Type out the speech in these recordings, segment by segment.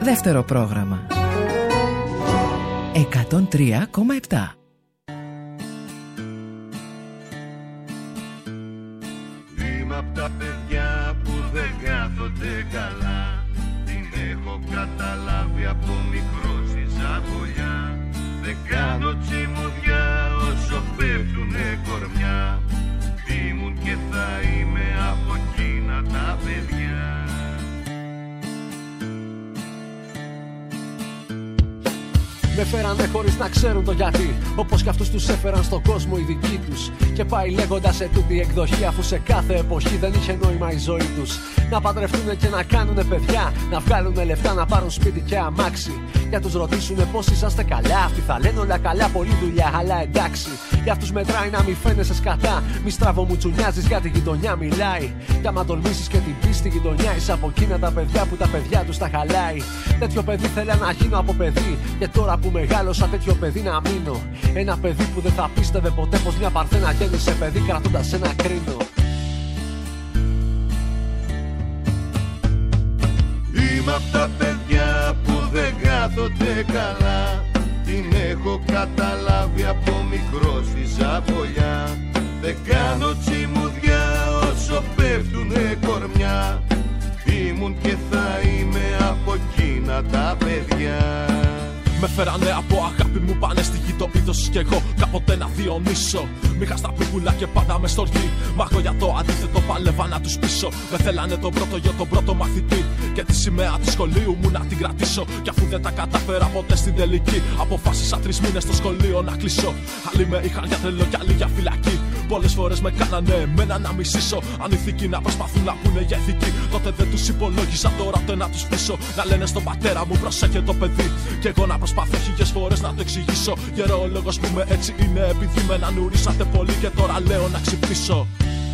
Δεύτερο πρόγραμμα 103,7. Είμαι απ' τα παιδιά που δεν κάθονται καλά. Την έχω καταλάβει από μικρό στη ζαβολιά. Δεν κάνω τσιμουδιά όσο πέφτουνε κορμιά. Ήμουν και θα είμαι από εκείνα τα παιδιά. Με φέρανε χωρίς να ξέρουν το γιατί. Όπως κι αυτούς τους έφεραν στον κόσμο οι δικοί τους. Και πάει λέγοντας σε τούτη εκδοχή, αφού σε κάθε εποχή δεν είχε νόημα η ζωή τους. Να παντρευτούνε και να κάνουνε παιδιά. Να βγάλουνε λεφτά, να πάρουν σπίτι και αμάξι. Για τους ρωτήσουνε πως είσαστε καλά. Αυτοί θα λένε όλα καλά, πολλή δουλειά, αλλά εντάξει. Για αυτούς μετράει να μη φαίνεσαι σκατά. Μη στραβομουτσουνιάζεις για τη γειτονιά μιλάει. Κι άμα τολμήσεις και την πεις στη γειτονιά, είσαι από εκείνα τα παιδιά που τα παιδιά τους τα χαλάει. Τέτοιο παιδί θέλα να γίνω από παιδί. Και τώρα που μεγάλωσα τέτοιο παιδί να μείνω. Ένα παιδί που δεν θα πίστευε ποτέ πως μια παρθένα γέννησε παιδί κρατώντας ένα κρίνο. Είμαι απ' τα παιδιά που δεν κάθονται καλά. Την έχω καταλάβει από μικρό στη ζαβολιά. Δεν κάνω τσιμουδιά όσο πέφτουνε κορμιά. Ήμουν και θα είμαι από εκείνα τα παιδιά. Με φέρανε από αγάπη μου, πάνε στη γη το είδος κι εγώ κάποτε να διονύσω. Μήχα στα πίπουλα και πάντα με στοργή. Μα εγώ για το αντίθετο παλεύα να τους πείσω. Με θέλανε τον πρώτο γιο, τον πρώτο μαθητή. Και τη σημαία του σχολείου μου να την κρατήσω. Κι αφού δεν τα κατάφερα ποτέ στην τελική, αποφάσισα 3 μήνες στο σχολείο να κλείσω. Άλλοι με είχαν για τρελό κι άλλοι για φυλακή. Πολλές φορές με κάνανε εμένα να μισήσω. Αν ηθικοί να προσπαθούν να πούνε για ηθική, τότε δεν τους υπολόγιζα, τώρα ούτε να τους πείσω. Να λένε στον πατέρα μου προσέχε το παιδί. Κι εγώ να προσπαθώ χίλιες φορές να το εξηγήσω. Γερόλογος που με έτσι είναι επειδή με νουρίσατε πολύ. Και τώρα λέω να ξυπνήσω.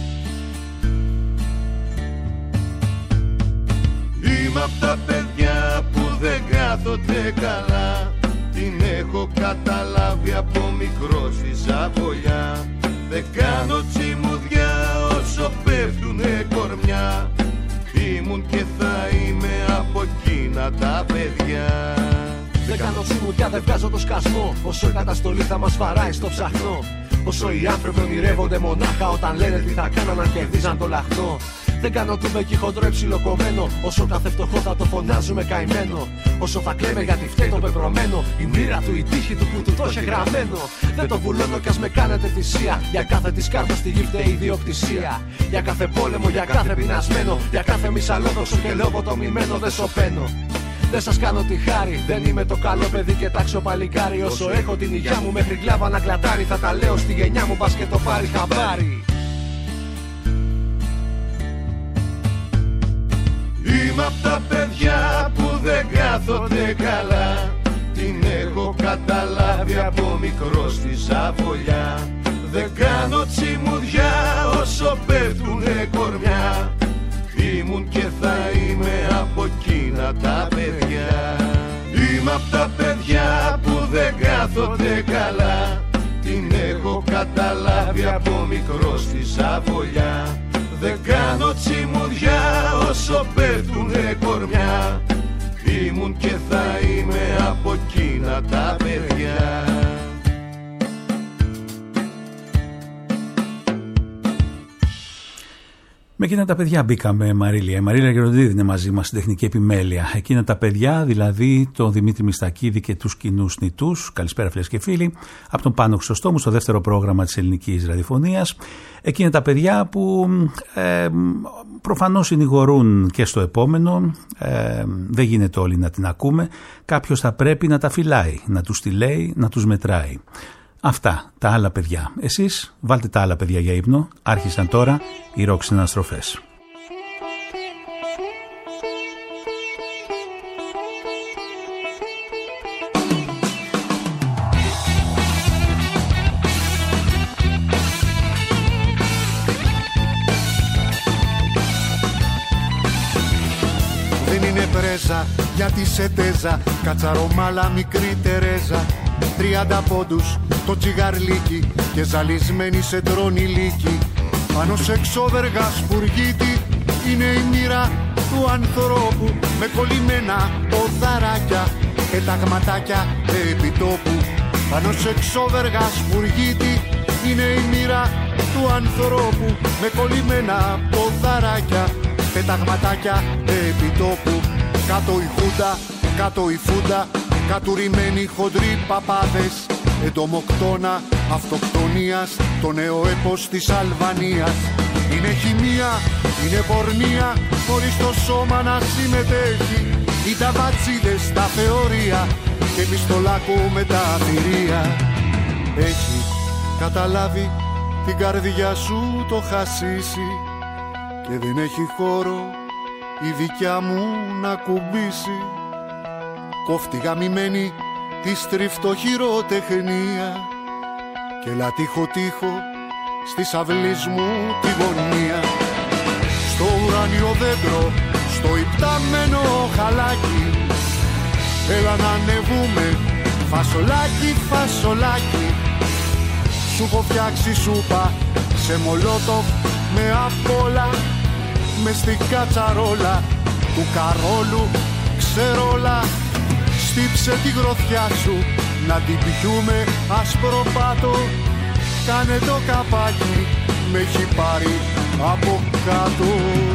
Είμαι απ' τα παιδιά που δεν κάθονται καλά. Την έχω καταλάβει από μικρό στη ζαβολιά. Δεν κάνω τσιμουδιά όσο πέφτουνε κορμιά. Ήμουν και θα είμαι από εκείνα τα παιδιά. Δεν κάνω τσιμουδιά, δεν βγάζω το σκασμό. Όσο η καταστολή θα μας βαράει στο ψαχνό. Όσο οι άνθρωποι ονειρεύονται μονάχα όταν λένε τι θα κάναν αν κερδίζαν το λαχνό. Δεν κάνω τούμπε κι χοντρό ψιλοκομμένο. Όσο κάθε φτωχό θα το φωνάζουμε καημένο. Όσο θα κλαίμε γιατί φταίει το πεπρωμένο. Η μοίρα του, η τύχη του που του το είχε γραμμένο. Δεν το βουλώνω κι ας με κάνετε θυσία. Για κάθε της κάρτας στη γη φταίει η ιδιοκτησία. Για κάθε πόλεμο, για κάθε πεινασμένο. Για κάθε μισαλόδοξο και λογοτομημένο δεν σωπαίνω. Δεν σας κάνω τη χάρη, δεν είμαι το καλό παιδί και τάξιο παλικάρι. Όσο έχω την υγειά μου μέχρι κλάβα να κλατάρει, θα τα λέω στη γενιά μου πας και το πάρει χαμπάρι. Είμαι απ' τα παιδιά που δεν κάθονται καλά. Την έχω καταλάβει από μικρό στη ζαβολιά. Δεν κάνω τσιμουδιά όσο πέφτουνε κορμιά. Ήμουν και θα είμαι από εκείνα τα παιδιά. Είμαι απ' τα παιδιά που δεν κάθονται καλά. Την έχω καταλάβει από μικρό στη ζαβολιά. Δεν κάνω τσιμουδιά όσο πέφτουνε κορμιά. Ήμουν και θα είμαι από εκείνα τα παιδιά. Με εκείνα τα παιδιά μπήκαμε, Μαρίλια. Η Μαρίλια Γεροντίδη είναι μαζί μας στην τεχνική επιμέλεια. Εκείνα τα παιδιά, δηλαδή τον Δημήτρη Μιστακίδη και τους κοινούς νητούς. Καλησπέρα, φίλες και φίλοι. Από τον Πάνο Χρυσοστόμου στο δεύτερο πρόγραμμα της ελληνικής ραδιοφωνίας. Εκείνα τα παιδιά που προφανώς συνηγορούν και στο επόμενο. Δεν γίνεται όλοι να την ακούμε. Κάποιος θα πρέπει να τα φυλάει, να τους τη λέει, να τους μετράει. Αυτά τα άλλα παιδιά. Εσείς βάλτε τα άλλα παιδιά για ύπνο. Άρχισαν τώρα οι ροκ συναναστροφές. Δεν είναι πρέζα γιατί σε τέζα, κατσαρομάλα μικρή Τερέζα. 30 πόντους το τσιγαρλίκι και ζαλισμένη σε τρώνη λύκη. Πάνω σε εξώδεργα σπουργίτη είναι η μοίρα του ανθρώπου με κολλημένα ποδαράκια και ταγματάκια επιτόπου. Πάνω σε εξώβεργα σπουργίτη είναι η μοίρα του ανθρώπου με κολλημένα ποδαράκια και ταγματάκια επιτόπου. Κάτω η χούντα, κάτω η φούντα, κατουρημένοι χοντροί παπάδες, εντομοκτώνα αυτοκτονίας, το νέο έπος της Αλβανίας. Είναι χημεία, είναι πορνεία, χωρίς το σώμα να συμμετέχει. Οι ταβατσίδες στα θεωρία και πιστολάκο με τα θηρία. Έχει καταλάβει την καρδιά σου το χασίσει και δεν έχει χώρο η δικιά μου να κουμπίσει. Κόφτη γαμημένη τη στριφτοχειροτεχνία και λατύχο τείχο στις αυλής μου τη γωνία. Στο ουράνιο δέντρο, στο υπτάμενο χαλάκι, έλα να ανεβούμε, φασολάκι, φασολάκι. Σου έχω φτιάξει σούπα σε μολότοφ με απ' όλα, μες στην κατσαρόλα του Καρόλου ξερόλα. Στύψε τη γροθιά σου να την πιούμε ασπροπάτο, κάνε το καπάκι, με έχει πάρει από κάτω.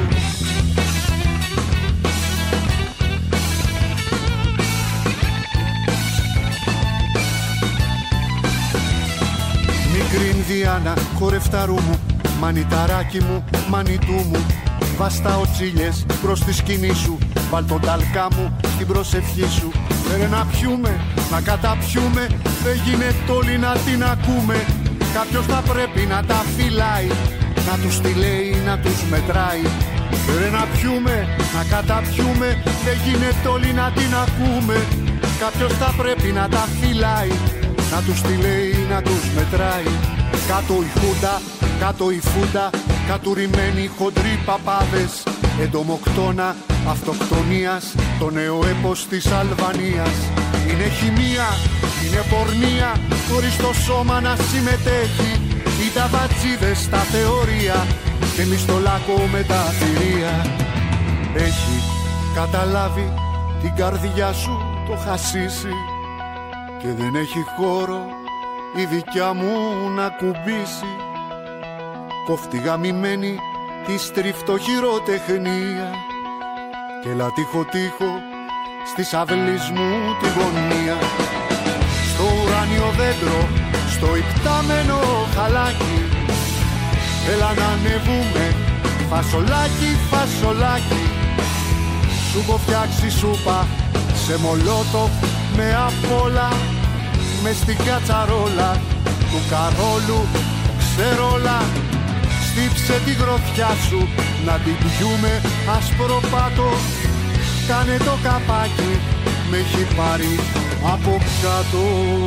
Μικρή Ινδιάνα, χορευταρού μου, μανιταράκι μου, μανιτού μου, βάστα οτσίλιες προς τη σκηνή σου, βάλ τον ταλκά μου στην προσευχή σου. Φέρε να πιούμε, να καταπιούμε, δεν γίνεται όλοι να την ακούμε. Κάποιος θα πρέπει να τα φυλάει, να τους τη λέει, να τους μετράει. Φέρε να πιούμε, να καταπιούμε, δεν γίνεται όλοι να την ακούμε. Κάποιος θα πρέπει να τα φυλάει, να τους τη λέει, να τους μετράει. Κάτω η χούντα, κάτω η φούντα, κατουρημένοι χοντροί παπάδες, εντομοκτώνα αυτοκτονίας, το νέο έπος της Αλβανίας. Είναι χημεία, είναι πορνεία, χωρίς το σώμα να συμμετέχει. Οι ταβατσίδες στα θεωρία και μισθολάκο με τα θηρία. Έχει καταλάβει την καρδιά σου το χασίσει και δεν έχει χώρο η δικιά μου να κουμπίσει. Κόφτη γαμημένη τη στριφτοχειροτεχνία και λατύχο τείχο στις αυλής μου τη γωνία. Στο ουράνιο δέντρο, στο υπτάμενο χαλάκι, έλα να ανεβούμε, φασολάκι, φασολάκι. Σου έχω φτιάξει σούπα σε μολότοφ με απ' όλα, μες στην κατσαρόλα του Καρόλου ξερόλα. Στύψε τη γροθιά σου να την πιούμε ασπροπάτο, κάνε το καπάκι, με έχει πάρει από κάτω.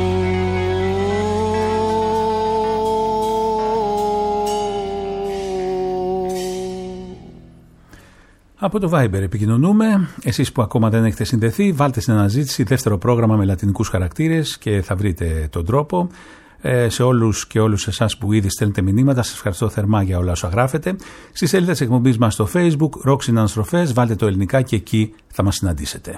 Από το Viber επικοινωνούμε. Εσείς που ακόμα δεν έχετε συνδεθεί, βάλτε στην αναζήτηση δεύτερο πρόγραμμα με λατινικούς χαρακτήρες και θα βρείτε τον τρόπο. Σε όλους και όλους εσάς που ήδη στέλνετε μηνύματα, σας ευχαριστώ θερμά για όλα όσα γράφετε. Στη σελίδα της εκπομπής μας στο Facebook, Rock Συναναστροφές, βάλτε το ελληνικά και εκεί θα μας συναντήσετε.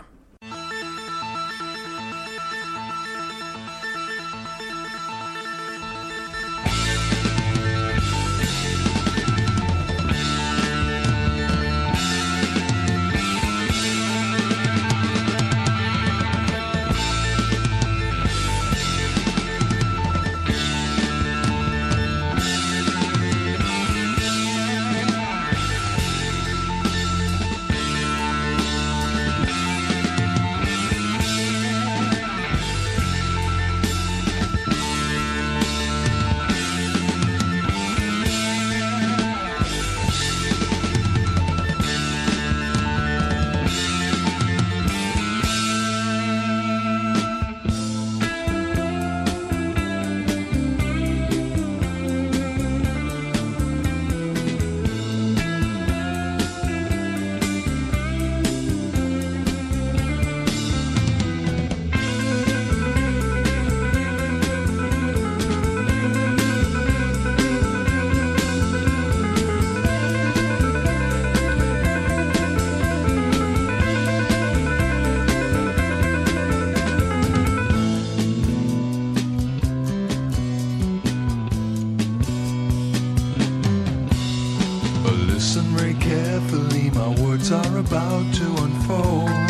about to unfold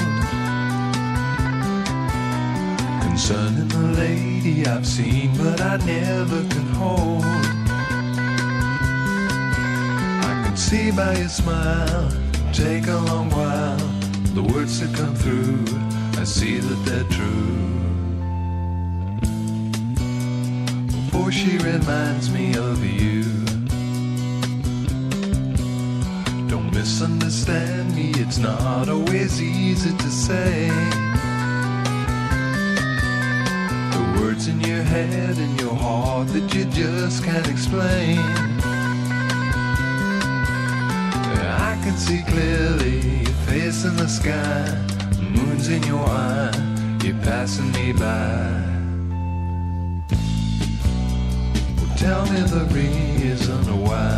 concerning the lady I've seen but I never can hold. I can see by your smile, take a long while, the words that come through, I see that they're true. For she reminds me of you. Don't misunderstand me, it's not always easy to say. The words in your head and your heart that you just can't explain. I can see clearly your face in the sky, moon's in your eye, you're passing me by. Tell me the reason why.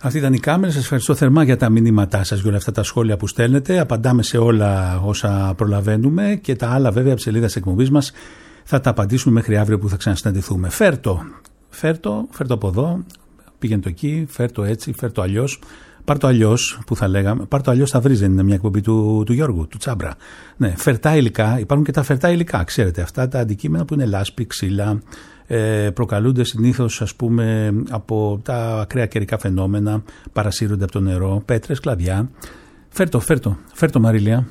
Αυτή ήταν η κάμερα. Σας ευχαριστώ θερμά για τα μηνύματά σας, για όλα αυτά τα σχόλια που στέλνετε. Απαντάμε σε όλα όσα προλαβαίνουμε και τα άλλα βέβαια από τη σελίδα της εκπομπής μας θα τα απαντήσουμε μέχρι αύριο που θα ξανασυναντηθούμε. Φέρτο από εδώ, πήγαινε το εκεί, φέρτο έτσι, φέρτο αλλιώς. Πάρ' το αλλιώς που θα λέγαμε. Πάρ' το αλλιώς θα βρει, δεν είναι μια εκπομπή του Γιώργου, του Τσάμπρα. Ναι, φερτά υλικά, υπάρχουν και τα φερτά υλικά. Ξέρετε, αυτά τα αντικείμενα που είναι λάσπη, ξύλα, προκαλούνται συνήθως ας πούμε από τα ακραία καιρικά φαινόμενα, παρασύρονται από το νερό, πέτρες, κλαδιά. Φέρτο Μαρίλια.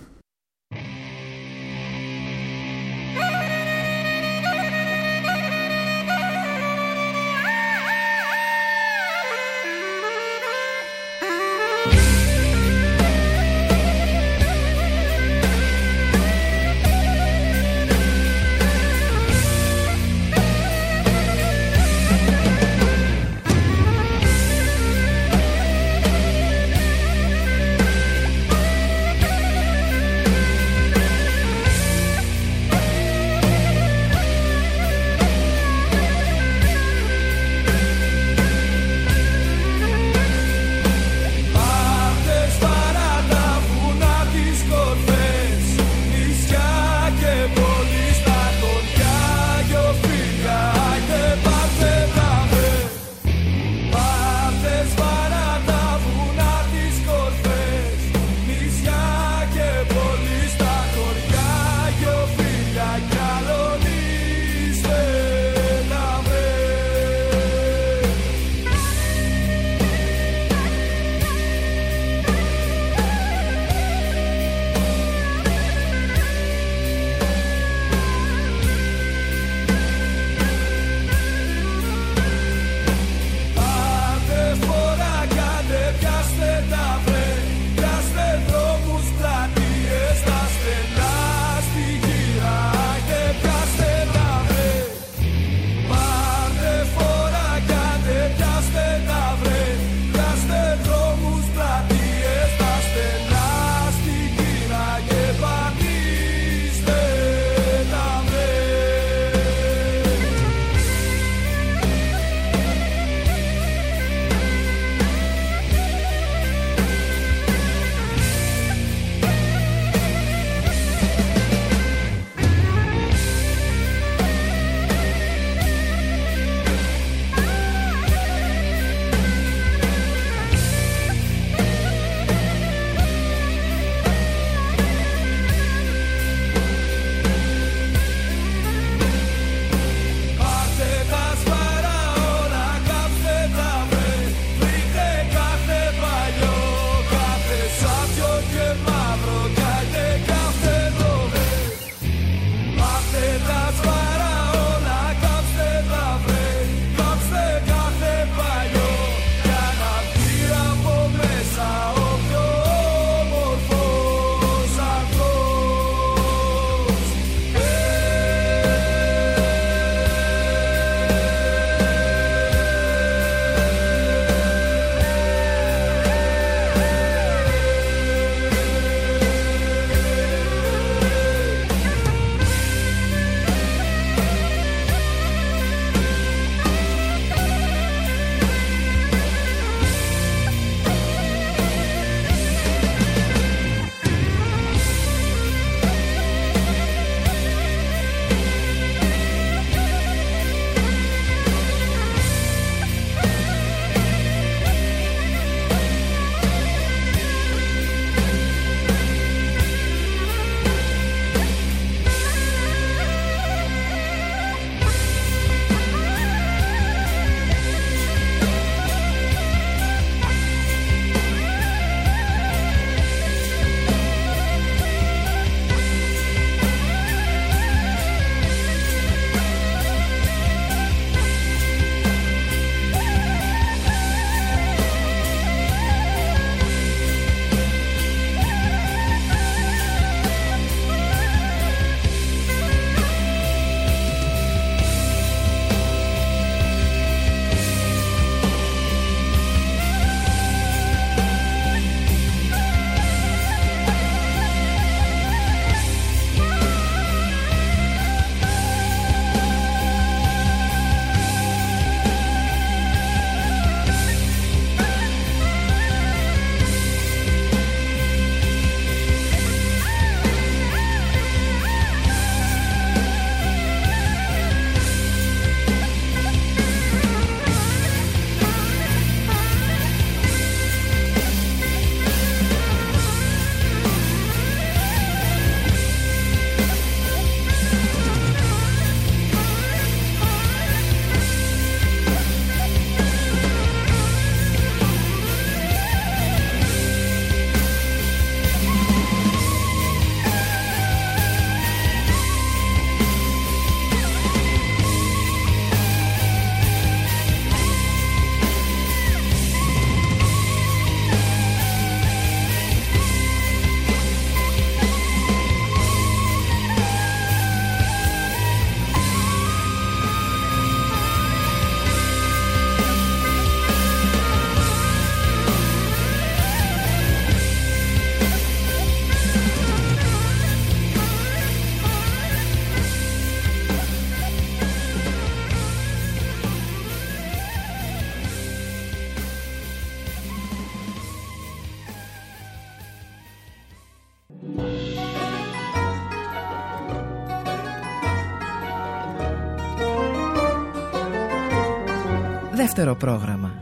Δεύτερο πρόγραμμα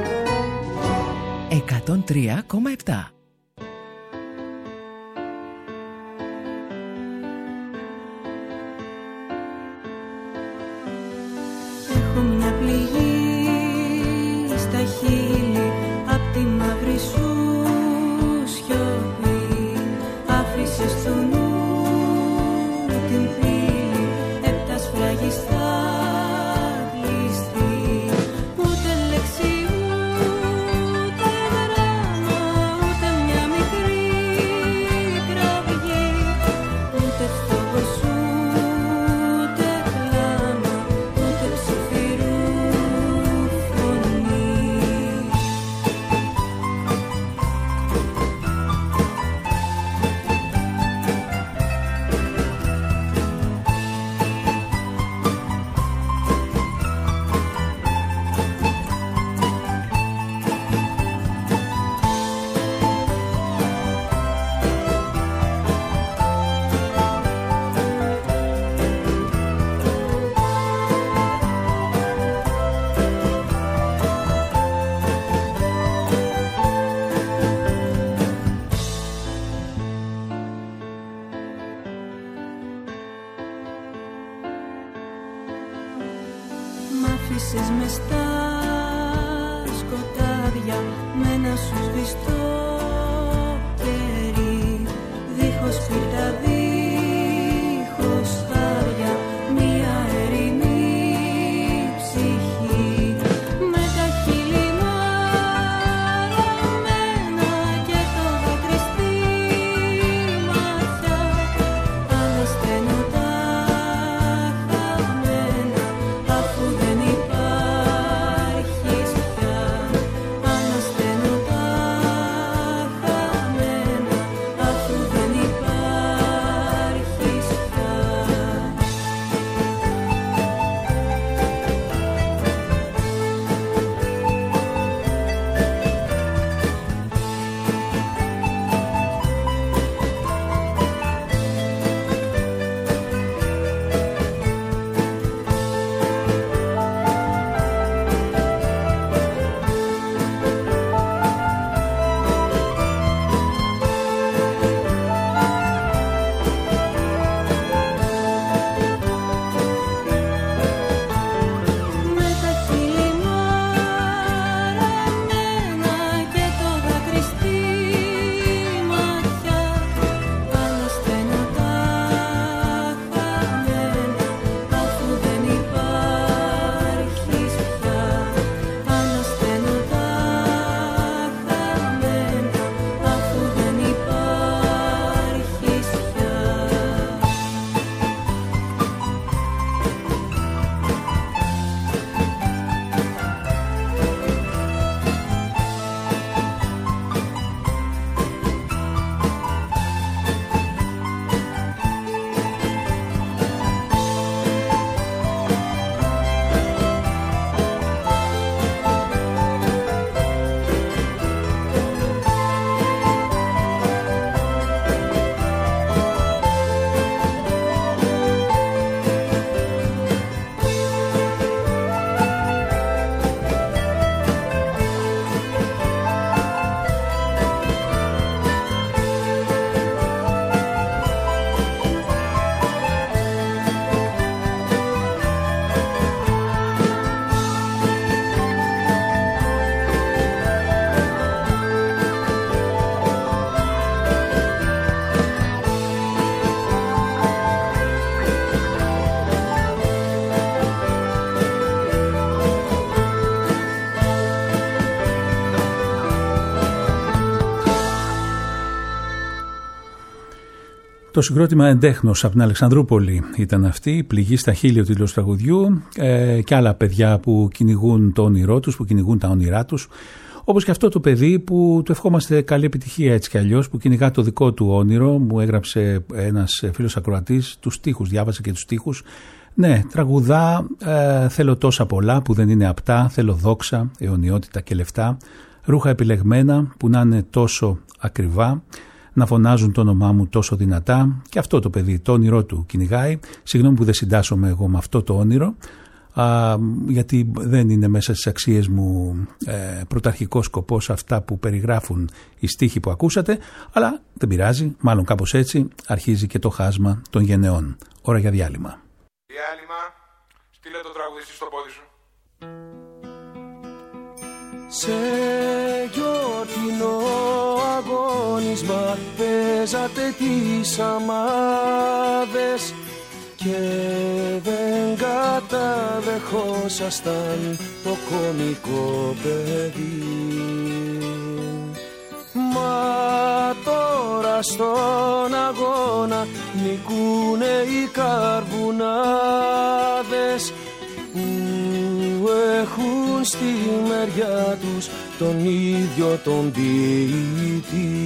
103,7. Έχω μια πληγή στα χείλη απ' τη μαύρη σου σιωπή. Άφησες στο νου την πύλη, έπτα σφραγιστά κλειστή. Ούτε λέξη, ούτε γράμμα, ούτε μια μικρή κραυγή, ούτε φόβος σου. Μες στα σκοτάδια με ένα σου σβηστό κερί, δίχως σπίρτα, δίχως χάρια, μια ερηνή ψυχή. Με τα χείλη μαραμένα και το δάκρυ στη ματιά, ανασταίνω τα χαμένα αφού δεν υπάρχεις πια. Ανασταίνω τα χαμένα αφού δεν υπάρχεις πια. Με τα χείλη μαραμένα και το δάκρυ στη ματιά, ανασταίνω τα χαμένα αφού δεν υπάρχεις πια. Ανασταίνω τα χαμένα αφού δεν υπάρχεις πια. Το συγκρότημα Εντέχνος από την Αλεξανδρούπολη ήταν αυτή, η πληγή στα χείλη του τίτλου τραγουδιού, και άλλα παιδιά που κυνηγούν το όνειρό τους, που κυνηγούν τα όνειρά τους. Όπως και αυτό το παιδί που του ευχόμαστε καλή επιτυχία έτσι κι αλλιώς, που κυνηγά το δικό του όνειρο. Μου έγραψε ένας φίλος ακροατής τους στίχους, διάβασε και τους στίχους. Ναι, τραγουδά, θέλω τόσα πολλά που δεν είναι απτά, θέλω δόξα, αιωνιότητα και λεφτά, ρούχα επιλεγμένα που να είναι τόσο ακριβά, να φωνάζουν το όνομά μου τόσο δυνατά. Και αυτό το παιδί, το όνειρό του κυνηγάει. Συγγνώμη που δεν συντάσσομαι εγώ με αυτό το όνειρο, γιατί δεν είναι μέσα στις αξίες μου πρωταρχικός σκοπός αυτά που περιγράφουν οι στίχοι που ακούσατε, αλλά δεν πειράζει, μάλλον κάπως έτσι αρχίζει και το χάσμα των γενεών. Ώρα για διάλειμμα. Διάλειμμα, στείλε το τραγουδιστή στο πόδι σου. Σε γιορτινό αγώνισμα παίζατε τις αμάδες και δεν καταδεχόσασταν το κωμικό παιδί. Μα τώρα στον αγώνα νικούνε οι καρβουνάδες που έχουν στη μεριά τους τον ίδιο τον ποιητή.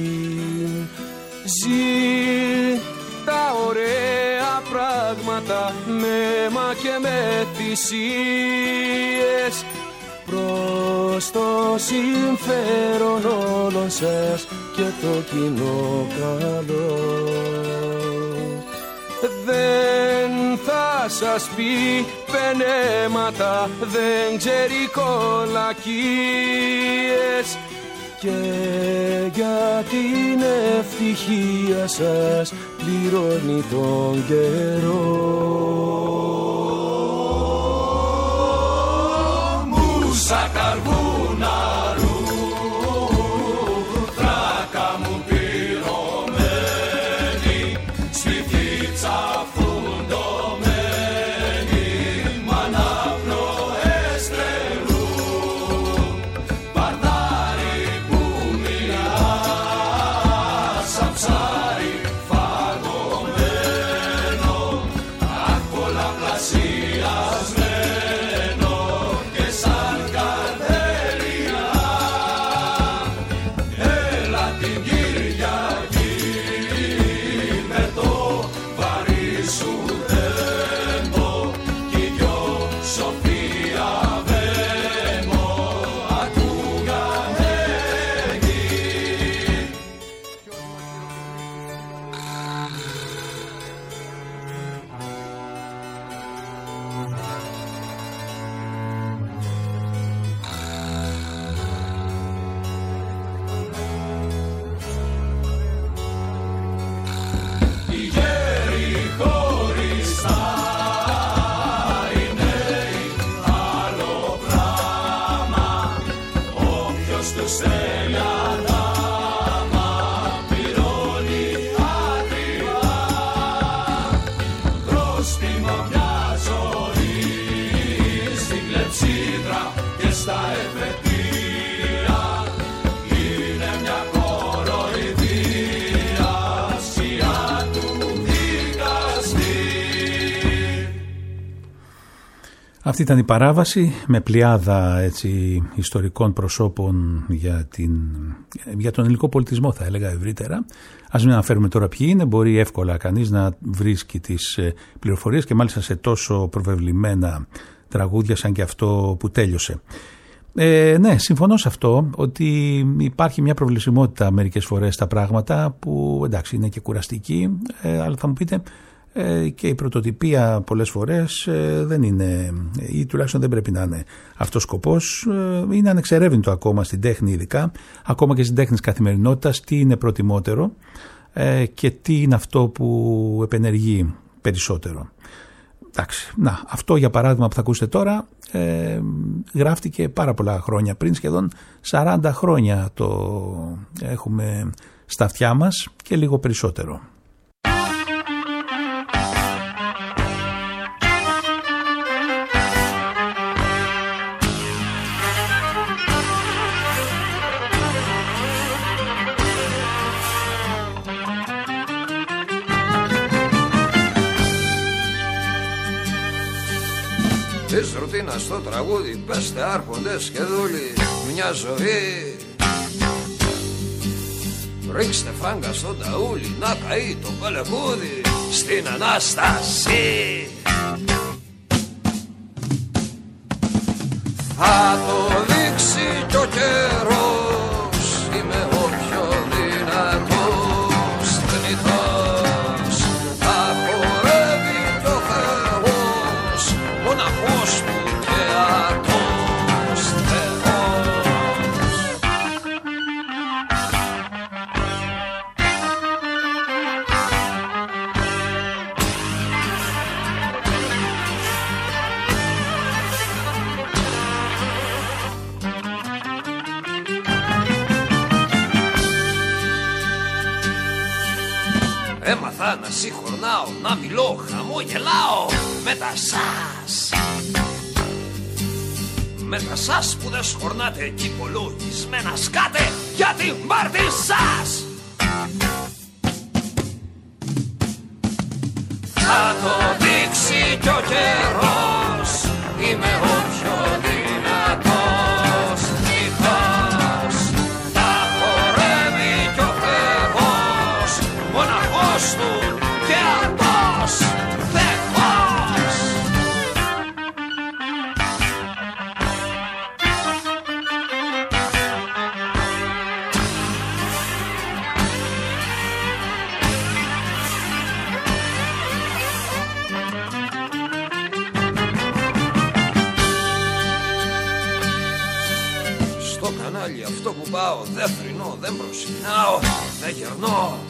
Ζει τα ωραία πράγματα με αίμα και με θυσίες προς το συμφέρον όλων σας και το κοινό καλό. Δεν θα σας πει πενέματα, δεν ξέρει κολακίες και για την ευτυχία σας πληρώνει τον καιρό. Μουσα καρβούναρου, τράκα μου πυρωμένη, σφυθίτσα φουντωμένη, μάνα πνοές τρελού, παρτάρι που μιλά, σαν ψάρι φαγωμένο, αχ πολλαπλασιασμένο και σαν καρδέλια. Έλα την Κυριακή με το βαρύ σου τέμπο κι οι δυο Σοφία Βέμο ακούγανε εκεί. Οι γέροι χωριστά, οι νέοι άλλο πράμα, όποιος τους θέλει αντάμα πληρώνει ακριβά. Πρόστιμο μια ζωή στην κλεψίδρα και στα εφετεία είναι μια κοροϊδία σκιά του δικαστή. Αυτή ήταν η παράβαση με πλειάδα έτσι, ιστορικών προσώπων για τον ελληνικό πολιτισμό, θα έλεγα ευρύτερα. Ας μην αναφέρουμε τώρα ποιοι είναι, μπορεί εύκολα κανείς να βρίσκει τις πληροφορίες και μάλιστα σε τόσο προβεβλημένα τραγούδια σαν και αυτό που τέλειωσε. Ναι, συμφωνώ σε αυτό ότι υπάρχει μια προβλησιμότητα μερικές φορές στα πράγματα που εντάξει είναι και κουραστική, αλλά θα μου πείτε και η πρωτοτυπία πολλές φορές δεν είναι ή τουλάχιστον δεν πρέπει να είναι αυτός σκοπός. Είναι ανεξερεύνητο ακόμα στην τέχνη, ειδικά ακόμα και στην τέχνη της καθημερινότητας, τι είναι προτιμότερο και τι είναι αυτό που επενεργεί περισσότερο. Εντάξει, να, αυτό για παράδειγμα που θα ακούσετε τώρα γράφτηκε πάρα πολλά χρόνια πριν, σχεδόν 40 χρόνια το έχουμε στα αυτιά μας και λίγο περισσότερο. Της ρουτίνας στο τραγούδι πέστε άρχοντες και δούλοι μια ζωή. Ρίξτε φράγκα στον ταούλι να καεί το πελεκούδι στην Ανάσταση. Θα το δείξει κι ο καιρός, είμαι ο πιο δυνατός θνητός. Θα χορεύει κι ο Θεός, μοναχός Έμαθα να συγχωρνάω, να μιλώ, χαμογελάω με τα σας. Με τα σας που δεν σχορνάτε κι υπολογισμένα σκάτε για την πάρτι σας. Θα το δείξει κι ο καιρός, είμαι ο πιο δυνατός. Τυχώς θα χορεύει κι ο Θεός, μοναχός του και αυτός Θεός. Αυτό που πάω δεν θρηνώ, δεν προσκυνάω, δεν γερνώ.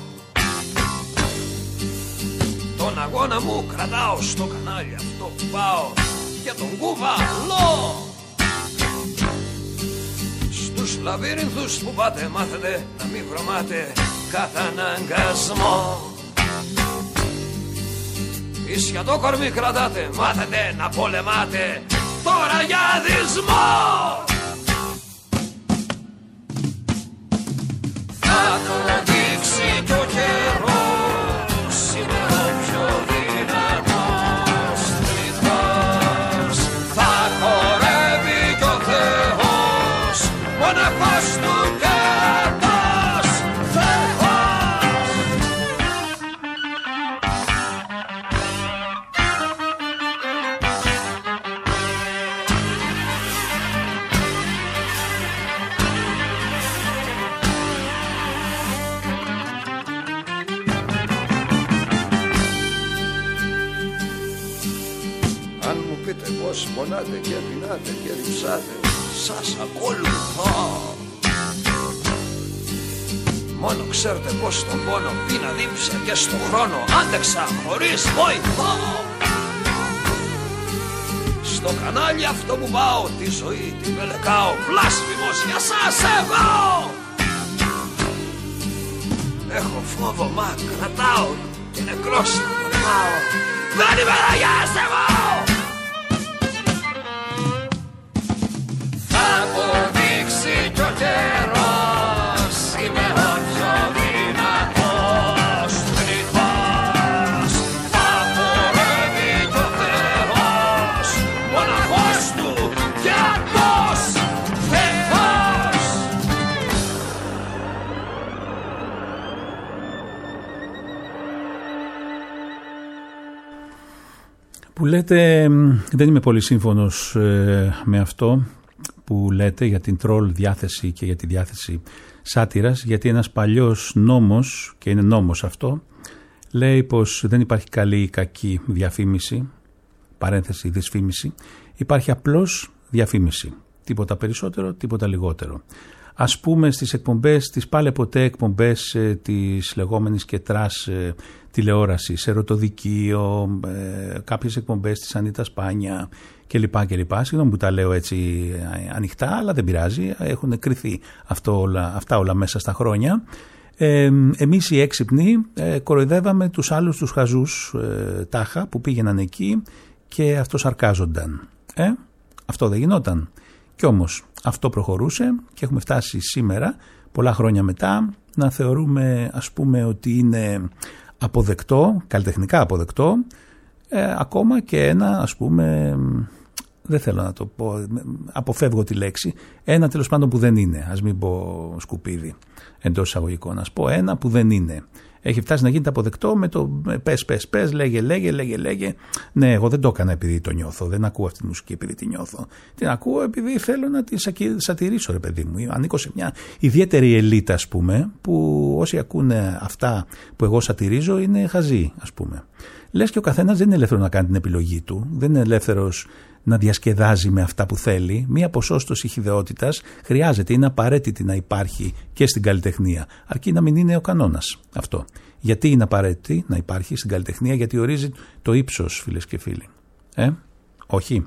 Τον αγώνα μου κρατάω στο κανάλι αυτό που πάω και τον κουβαλώ. Στους λαβύρινθους που πάτε μάθετε να μην βρωμάτε κατά αναγκασμό. Ίσια το κορμί κρατάτε, μάθετε να πολεμάτε τώρα για δυσμό. Θα το δείξει κι ο καιρός, είμαι ο πιο δυνατός. Τριχώς θα χορεύει κι ο Θεός, μοναχός του και αυτός Θεός. Πως πονάτε και πεινάτε και διψάτε, σας ακολουθώ. Μόνο ξέρετε πως τον πόνο πείνα, δίψα και στον χρόνο άντεξα χωρίς βοηθό. Στο κανάλι αυτό που πάω τη ζωή την πελεκάω, βλάσφημος για σας εγώ. Έχω φόβο μα κρατάω και νεκρός θα περνάω, δεν είμαι ραγιάς εγώ. Θα αποδείξει κι ο καιρός, είμαι ο πιο δυνατός. Τριχώς θα χορεύει κι ο Θεός, μοναχός του και αυτός Θεός. Που λέτε, δεν είμαι πολύ σύμφωνος με αυτό που λέτε για την τρόλ διάθεση και για τη διάθεση σάτυρας, γιατί ένας παλιός νόμος, και είναι νόμος αυτό, λέει πως δεν υπάρχει καλή ή κακή διαφήμιση, παρένθεση δυσφήμιση, υπάρχει απλώς διαφήμιση. Τίποτα περισσότερο, τίποτα λιγότερο. Ας πούμε στις εκπομπές, τις πάλε ποτέ εκπομπές της λεγόμενης και τρας τηλεόρασης, ερωτοδικείο, κάποιες εκπομπές της Ανίτα Σπάνια κλπ. Συγγνώμη που τα λέω έτσι ανοιχτά, αλλά δεν πειράζει, έχουν κρυθεί αυτά όλα μέσα στα χρόνια. Εμείς οι έξυπνοι κοροϊδεύαμε τους άλλους τους χαζούς τάχα που πήγαιναν εκεί και αυτό σαρκάζονταν. Αυτό δεν γινόταν. Κι όμως αυτό προχωρούσε και έχουμε φτάσει σήμερα, πολλά χρόνια μετά, να θεωρούμε ας πούμε ότι είναι αποδεκτό, καλλιτεχνικά αποδεκτό, ακόμα και ένα ας πούμε, δεν θέλω να το πω, αποφεύγω τη λέξη, ένα τέλος πάντων που δεν είναι, ας μην πω σκουπίδι εντός εισαγωγικών, ας πω ένα που δεν είναι. Έχει φτάσει να γίνεται αποδεκτό με το πες, λέγε. Ναι, εγώ δεν το έκανα επειδή το νιώθω. Δεν ακούω αυτή τη μουσική επειδή τη νιώθω. Την ακούω επειδή θέλω να τη σατηρήσω, ρε παιδί μου. Ανήκω σε μια ιδιαίτερη ελίτα, ας πούμε, που όσοι ακούνε αυτά που εγώ σατηρίζω είναι χαζοί, ας πούμε. Λες και ο καθένας δεν είναι ελεύθερο να κάνει την επιλογή του. Δεν είναι ελεύθερος να διασκεδάζει με αυτά που θέλει. Μία ποσόστοση χυδαιότητας χρειάζεται, είναι απαραίτητη να υπάρχει και στην καλλιτεχνία, αρκεί να μην είναι ο κανόνας αυτό. Γιατί είναι απαραίτητη να υπάρχει στην καλλιτεχνία? Γιατί ορίζει το ύψος, φίλες και φίλοι. Όχι.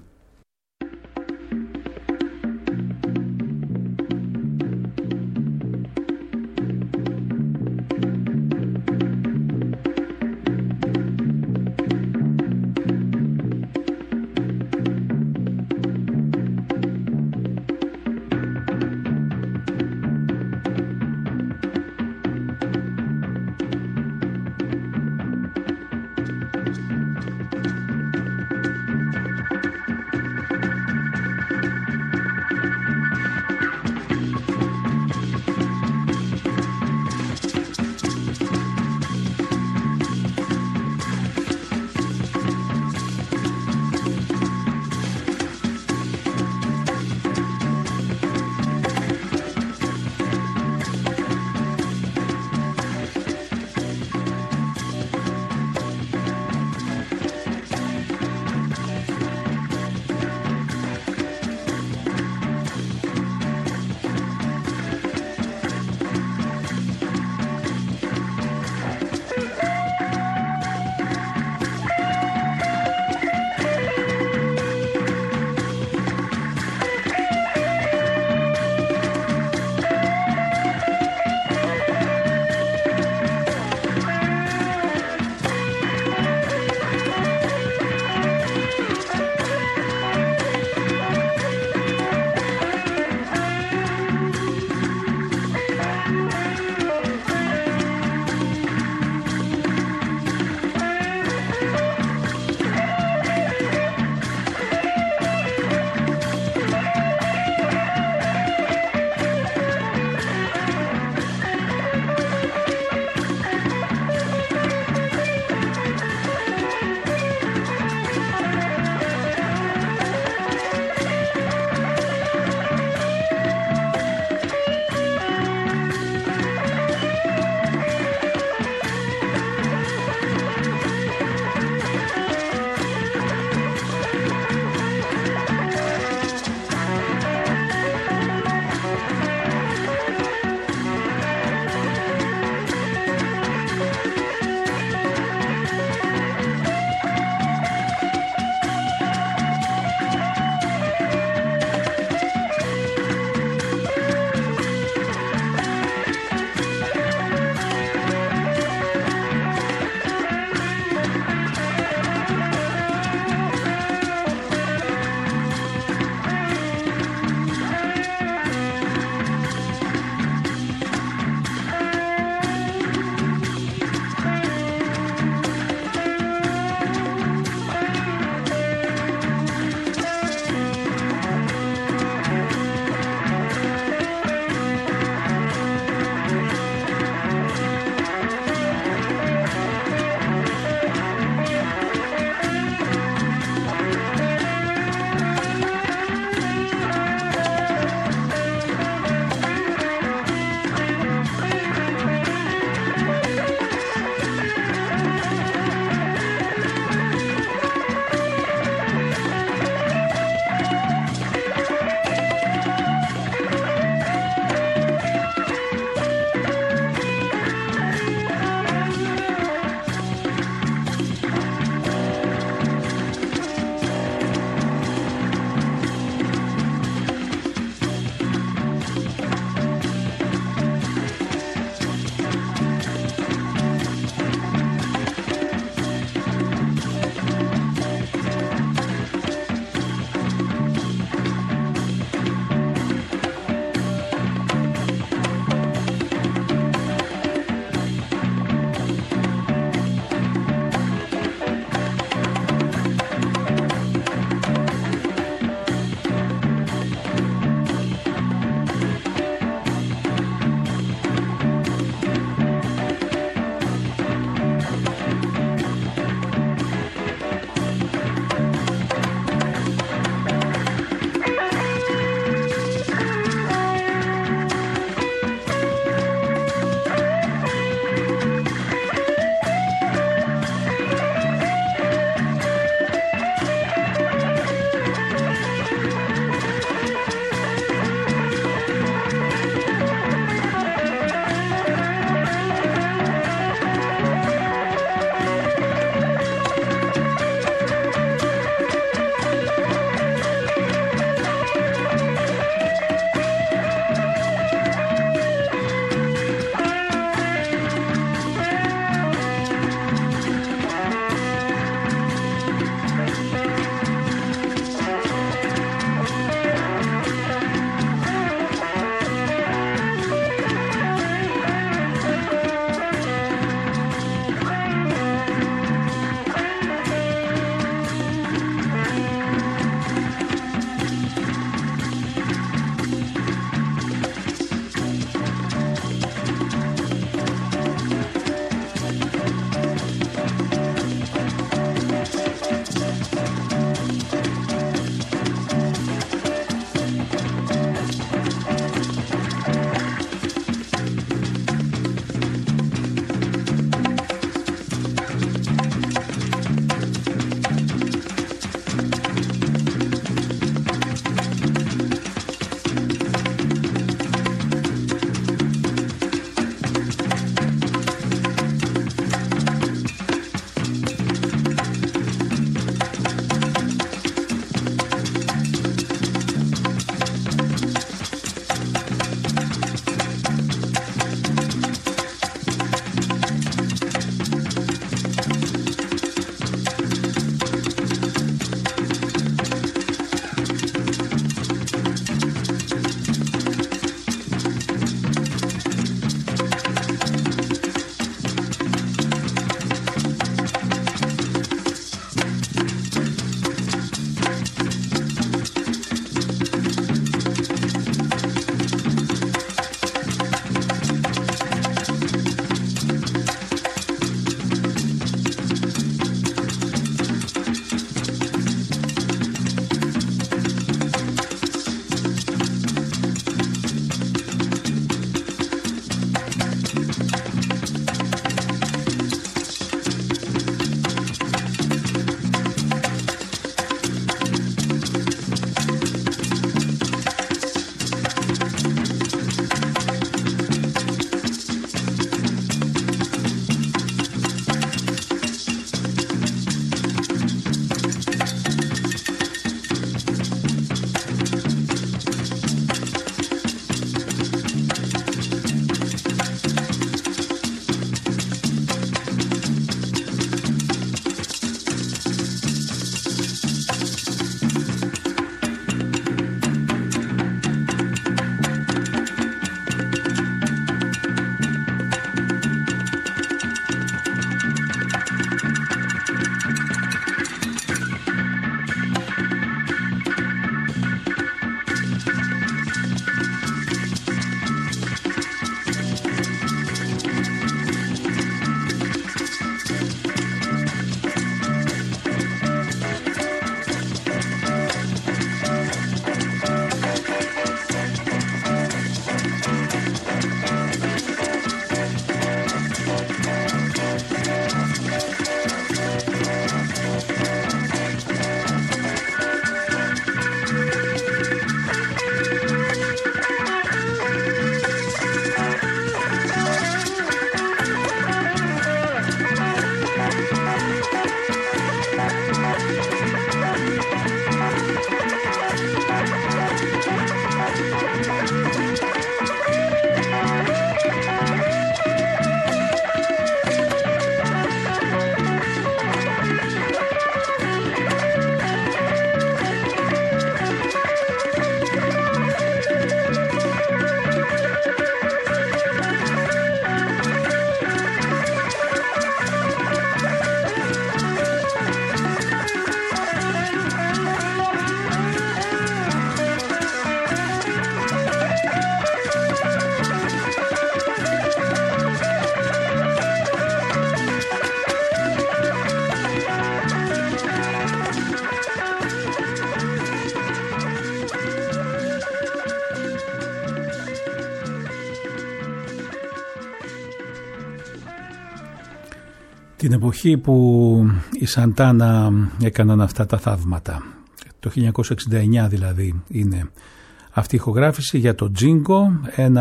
Την εποχή που οι Σαντάνα έκαναν αυτά τα θαύματα. Το 1969 δηλαδή είναι αυτή η ηχογράφηση για το Τζίνγκο,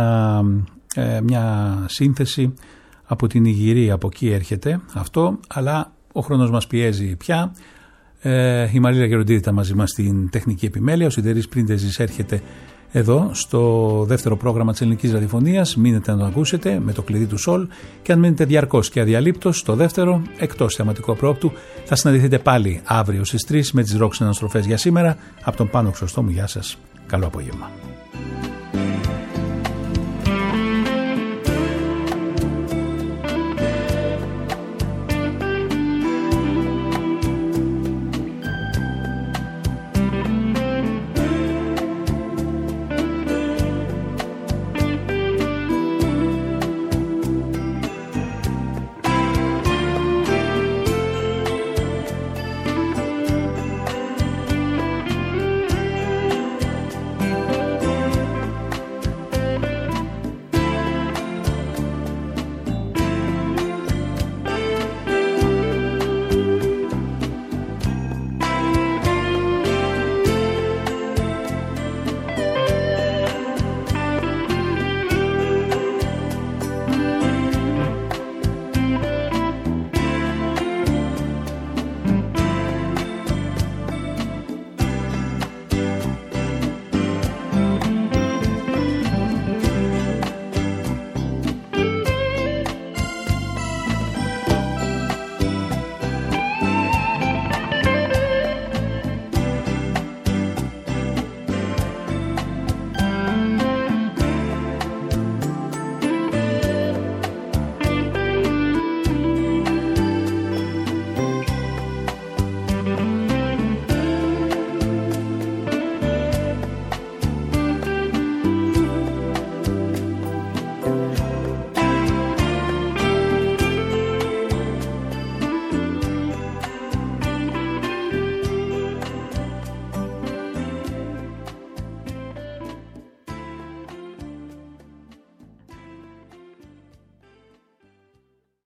μια σύνθεση από την Ιγυρία, από εκεί έρχεται αυτό, αλλά ο χρόνος μας πιέζει πια. Η Μαρίλα Γεροντίδη ήταν μαζί μας στην τεχνική επιμέλεια, ο Σιδερής Πρίντεζης έρχεται εδώ στο δεύτερο πρόγραμμα της ελληνικής ραδιοφωνίας. Μείνετε να το ακούσετε με το κλειδί του Σολ, και αν μείνετε διαρκώς και αδιαλείπτως στο δεύτερο, εκτός θεματικού απρόπτου, θα συναντηθείτε πάλι αύριο στις 3 με τις ροκ συναναστροφές. Για σήμερα, από τον Πάνο Χρυσοστόμου, γεια σας, καλό απόγευμα.